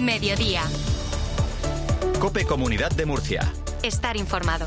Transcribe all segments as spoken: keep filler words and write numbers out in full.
Mediodía. COPE Comunidad de Murcia. Estar informado.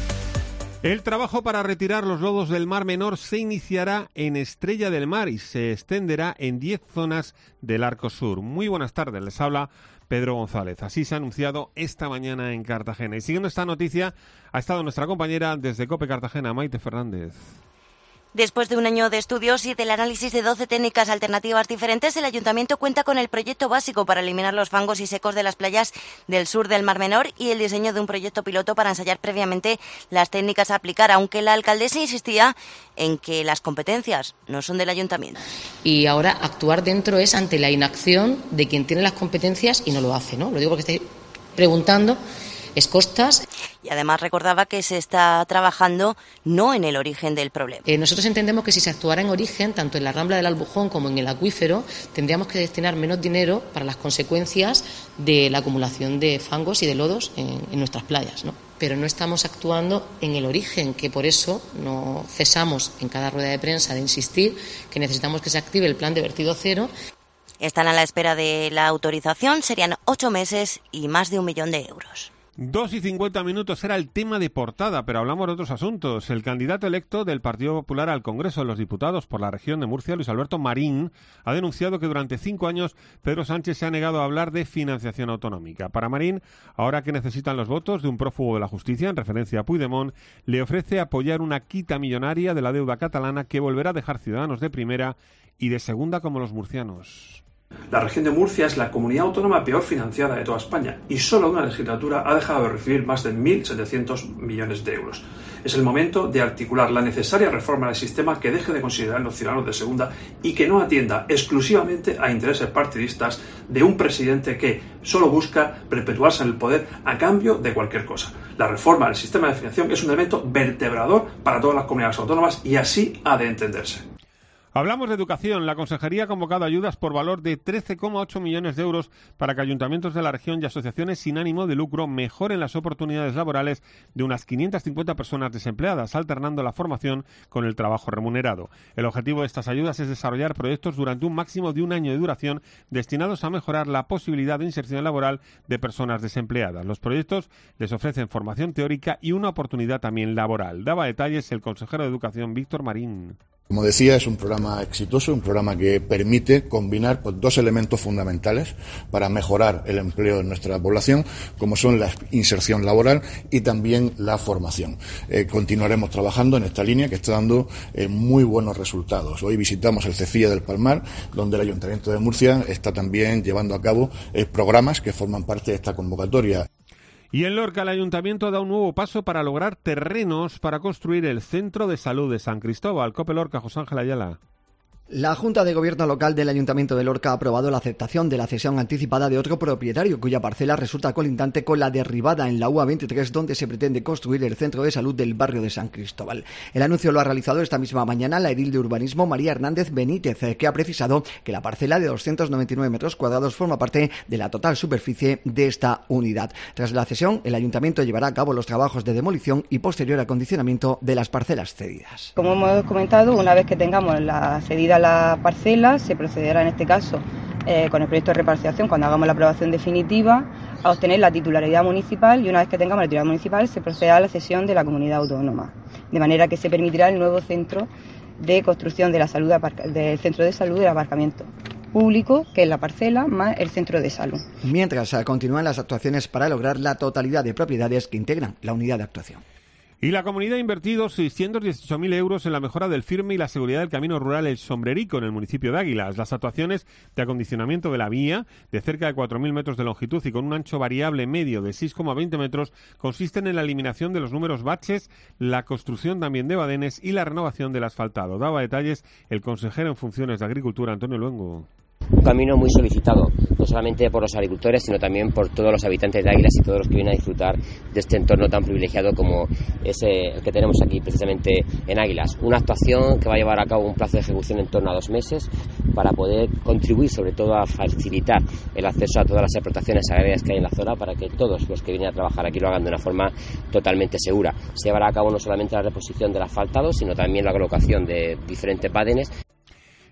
El trabajo para retirar los lodos del Mar Menor se iniciará en Estrella del Mar y se extenderá en diez zonas del Arco Sur. Muy buenas tardes, les habla Pedro González. Así se ha anunciado esta mañana en Cartagena. Y siguiendo esta noticia ha estado nuestra compañera desde COPE Cartagena, Maite Fernández. Después de un año de estudios y del análisis de doce técnicas alternativas diferentes, el Ayuntamiento cuenta con el proyecto básico para eliminar los fangos y secos de las playas del sur del Mar Menor y el diseño de un proyecto piloto para ensayar previamente las técnicas a aplicar, aunque la alcaldesa insistía en que las competencias no son del Ayuntamiento. Y ahora actuar dentro es ante la inacción de quien tiene las competencias y no lo hace, ¿no? Lo digo porque estoy preguntando. Es costas. Y además recordaba que se está trabajando no en el origen del problema. Eh, nosotros entendemos que si se actuara en origen, tanto en la Rambla del Albujón como en el acuífero, tendríamos que destinar menos dinero para las consecuencias de la acumulación de fangos y de lodos en, en nuestras playas, ¿no? Pero no estamos actuando en el origen, que por eso no cesamos en cada rueda de prensa de insistir que necesitamos que se active el plan de vertido cero. Están a la espera de la autorización, serían ocho meses y más de un millón de euros. Dos y cincuenta minutos era el tema de portada, pero hablamos de otros asuntos. El candidato electo del Partido Popular al Congreso de los Diputados por la región de Murcia, Luis Alberto Marín, ha denunciado que durante cinco años Pedro Sánchez se ha negado a hablar de financiación autonómica. Para Marín, ahora que necesitan los votos de un prófugo de la justicia, en referencia a Puigdemont, le ofrece apoyar una quita millonaria de la deuda catalana que volverá a dejar ciudadanos de primera y de segunda como los murcianos. La región de Murcia es la comunidad autónoma peor financiada de toda España y solo una legislatura ha dejado de recibir más de mil setecientos millones de euros. Es el momento de articular la necesaria reforma del sistema que deje de considerar a los ciudadanos de segunda y que no atienda exclusivamente a intereses partidistas de un presidente que solo busca perpetuarse en el poder a cambio de cualquier cosa. La reforma del sistema de financiación es un elemento vertebrador para todas las comunidades autónomas y así ha de entenderse. Hablamos de educación. La Consejería ha convocado ayudas por valor de trece coma ocho millones de euros para que ayuntamientos de la región y asociaciones sin ánimo de lucro mejoren las oportunidades laborales de unas quinientas cincuenta personas desempleadas, alternando la formación con el trabajo remunerado. El objetivo de estas ayudas es desarrollar proyectos durante un máximo de un año de duración destinados a mejorar la posibilidad de inserción laboral de personas desempleadas. Los proyectos les ofrecen formación teórica y una oportunidad también laboral. Daba detalles el consejero de Educación, Víctor Marín. Como decía, es un programa exitoso, un programa que permite combinar pues, dos elementos fundamentales para mejorar el empleo en nuestra población, como son la inserción laboral y también la formación. Eh, continuaremos trabajando en esta línea que está dando eh, muy buenos resultados. Hoy visitamos el Cefilla del Palmar, donde el Ayuntamiento de Murcia está también llevando a cabo eh, programas que forman parte de esta convocatoria. Y en Lorca el Ayuntamiento da un nuevo paso para lograr terrenos para construir el Centro de Salud de San Cristóbal. COPE Lorca, José Ángel Ayala. La Junta de Gobierno Local del Ayuntamiento de Lorca ha aprobado la aceptación de la cesión anticipada de otro propietario cuya parcela resulta colindante con la derribada en la U A veintitrés donde se pretende construir el centro de salud del barrio de San Cristóbal. El anuncio lo ha realizado esta misma mañana la edil de Urbanismo María Hernández Benítez, que ha precisado que la parcela de doscientos noventa y nueve metros cuadrados forma parte de la total superficie de esta unidad. Tras la cesión, el Ayuntamiento llevará a cabo los trabajos de demolición y posterior acondicionamiento de las parcelas cedidas. Como hemos comentado, una vez que tengamos la cedida la parcela, se procederá en este caso eh, con el proyecto de reparcelación, cuando hagamos la aprobación definitiva, a obtener la titularidad municipal y una vez que tengamos la titularidad municipal se procederá a la cesión de la comunidad autónoma, de manera que se permitirá el nuevo centro de construcción de la salud del centro de salud del aparcamiento público, que es la parcela, más el centro de salud. Mientras continúan las actuaciones para lograr la totalidad de propiedades que integran la unidad de actuación. Y la comunidad ha invertido seiscientos dieciocho mil euros en la mejora del firme y la seguridad del camino rural El Sombrerico en el municipio de Águilas. Las actuaciones de acondicionamiento de la vía, de cerca de cuatro mil metros de longitud y con un ancho variable medio de seis coma veinte metros, consisten en la eliminación de los números baches, la construcción también de badenes y la renovación del asfaltado. Daba detalles el consejero en funciones de Agricultura, Antonio Luengo. Un camino muy solicitado, no solamente por los agricultores, sino también por todos los habitantes de Águilas y todos los que vienen a disfrutar de este entorno tan privilegiado como es el que tenemos aquí precisamente en Águilas. Una actuación que va a llevar a cabo un plazo de ejecución en torno a dos meses para poder contribuir sobre todo a facilitar el acceso a todas las explotaciones agrarias que hay en la zona para que todos los que vienen a trabajar aquí lo hagan de una forma totalmente segura. Se llevará a cabo no solamente la reposición del asfaltado, sino también la colocación de diferentes badenes.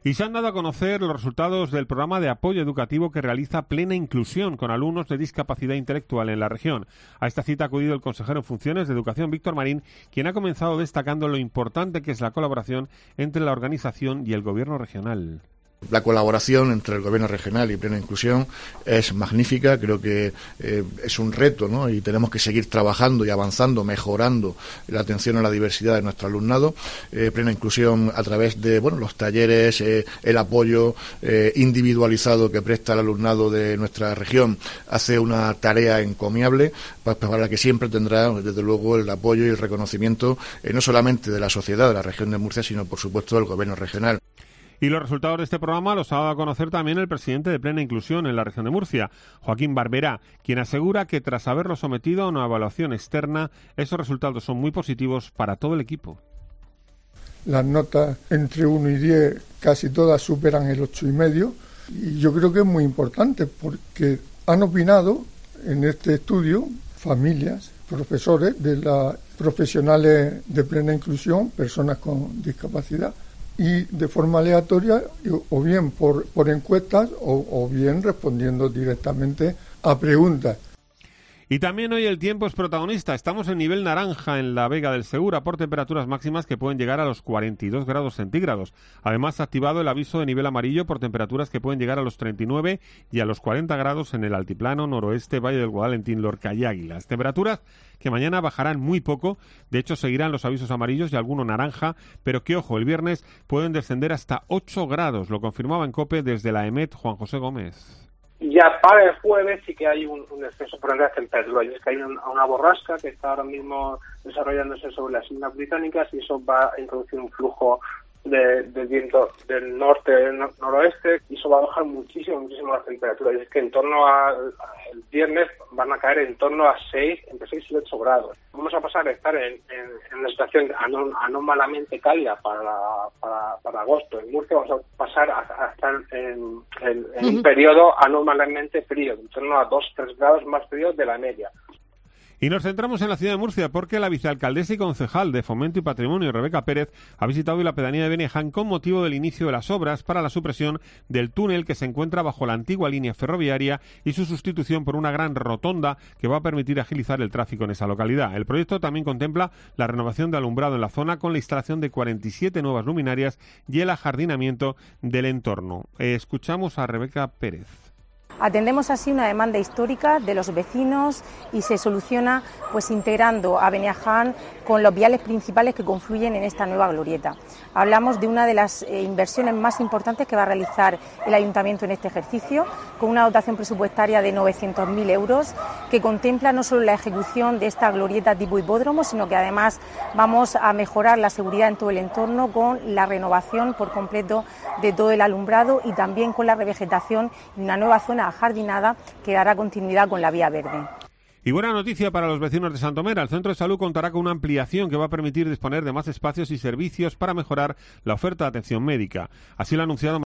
Y se han dado a conocer los resultados del programa de apoyo educativo que realiza Plena Inclusión con alumnos de discapacidad intelectual en la región. A esta cita ha acudido el consejero en funciones de Educación, Víctor Marín, quien ha comenzado destacando lo importante que es la colaboración entre la organización y el gobierno regional. La colaboración entre el Gobierno regional y Plena Inclusión es magnífica, creo que eh, es un reto, ¿no? Y tenemos que seguir trabajando y avanzando, mejorando la atención a la diversidad de nuestro alumnado. Eh, Plena Inclusión a través de bueno los talleres, eh, el apoyo eh, individualizado que presta el alumnado de nuestra región, hace una tarea encomiable para la que siempre tendrá, desde luego, el apoyo y el reconocimiento eh, no solamente de la sociedad de la región de Murcia, sino, por supuesto, del Gobierno regional. Y los resultados de este programa los ha dado a conocer también el presidente de Plena Inclusión en la región de Murcia, Joaquín Barberá, quien asegura que tras haberlo sometido a una evaluación externa, esos resultados son muy positivos para todo el equipo. Las notas entre uno y diez casi todas superan el ocho y medio, y yo creo que es muy importante porque han opinado en este estudio familias, profesores de las profesionales de Plena Inclusión, personas con discapacidad, y de forma aleatoria, o bien por, por encuestas, o, o bien respondiendo directamente a preguntas. Y también hoy el tiempo es protagonista. Estamos en nivel naranja en la Vega del Segura por temperaturas máximas que pueden llegar a los cuarenta y dos grados centígrados. Además, se ha activado el aviso de nivel amarillo por temperaturas que pueden llegar a los treinta y nueve y a los cuarenta grados en el altiplano noroeste, Valle del Guadalentín, Lorca y Águilas. Temperaturas que mañana bajarán muy poco. De hecho, seguirán los avisos amarillos y alguno naranja, pero que, ojo, el viernes pueden descender hasta ocho grados. Lo confirmaba en COPE desde la EMET Juan José Gómez. Ya para el jueves sí que hay un, un exceso por la temperatura, y es que hay un, una borrasca que está ahora mismo desarrollándose sobre las islas británicas, y eso va a introducir un flujo de, de viento del norte nor- noroeste, y eso va a bajar muchísimo, muchísimo las temperaturas. Y es que en torno al viernes van a caer en torno a seis, entre seis y ocho grados. Vamos a pasar a estar en, en, en una situación anó- anómalamente cálida para, para, para agosto. En Murcia vamos a pasar a, a estar en, en, en un periodo anómalamente frío, en torno a dos a tres grados más frío de la media. Y nos centramos en la ciudad de Murcia porque la vicealcaldesa y concejal de Fomento y Patrimonio, Rebeca Pérez, ha visitado hoy la pedanía de Beneján con motivo del inicio de las obras para la supresión del túnel que se encuentra bajo la antigua línea ferroviaria y su sustitución por una gran rotonda que va a permitir agilizar el tráfico en esa localidad. El proyecto también contempla la renovación de alumbrado en la zona con la instalación de cuarenta y siete nuevas luminarias y el ajardinamiento del entorno. Eh, escuchamos a Rebeca Pérez. Atendemos así una demanda histórica de los vecinos y se soluciona pues integrando a Beneján con los viales principales que confluyen en esta nueva glorieta. Hablamos de una de las eh, inversiones más importantes que va a realizar el Ayuntamiento en este ejercicio, con una dotación presupuestaria de novecientos mil euros, que contempla no solo la ejecución de esta glorieta tipo hipódromo, sino que además vamos a mejorar la seguridad en todo el entorno con la renovación por completo de todo el alumbrado y también con la revegetación y una nueva zona ajardinada que dará continuidad con la vía verde. Y buena noticia para los vecinos de Santomera. El centro de salud contará con una ampliación que va a permitir disponer de más espacios y servicios para mejorar la oferta de atención médica. Así lo ha anunciado